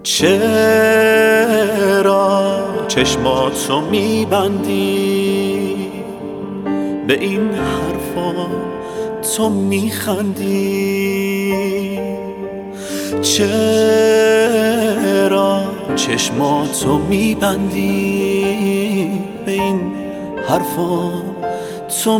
چرا چشماتو میبندی؟ به این حرفا تو میخندی؟ چرا چشماتو میبندی؟ به این حرفا تو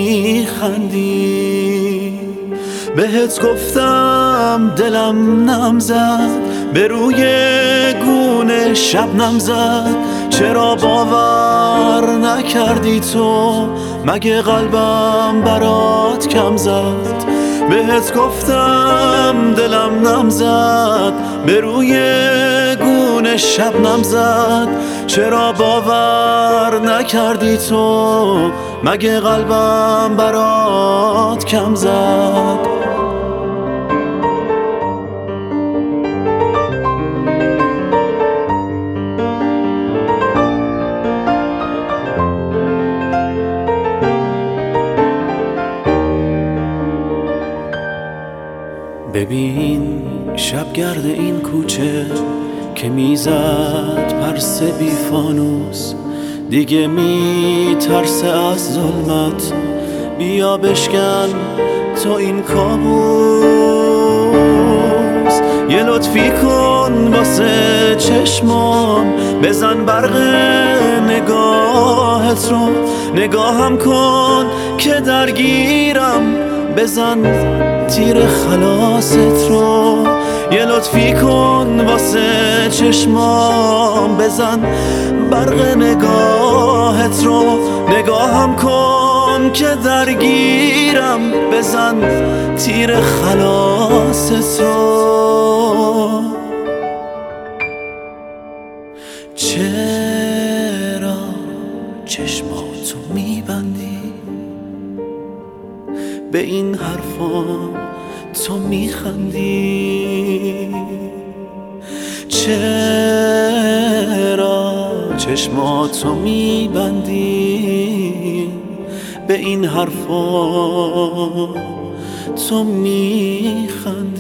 میخندی؟ بهت گفتم دلم نم زد، به روی گونه شبنم زد، چرا باور نکردی تو؟ مگه قلبم برات کم زد؟ بهت گفتم دلم نم زد، به روی گونه شبنم زد، چرا باور نکردی تو؟ مگه قلبم برات کم زد؟ ببین شبگرد این کوچه که میزد پرسه بی فانوس، دیگه میترسه از ظلمت، بیا بشکن تو این کابوس. یه لطفی کن واسه چشمام، بزن برق نگاهت رو، نگاهم کن که درگیرم، بزن تیر خلاصت رو. یه لطفی کن واسه چشمام، بزن برق نگاهت رو، نگاهم کن که درگیرم، بزن تیر خلاصت رو. چرا چشماتو میبندی؟ به این حرفا تو میخندی؟ چرا چشماتو میبندی؟ به این حرفا تو میخندی؟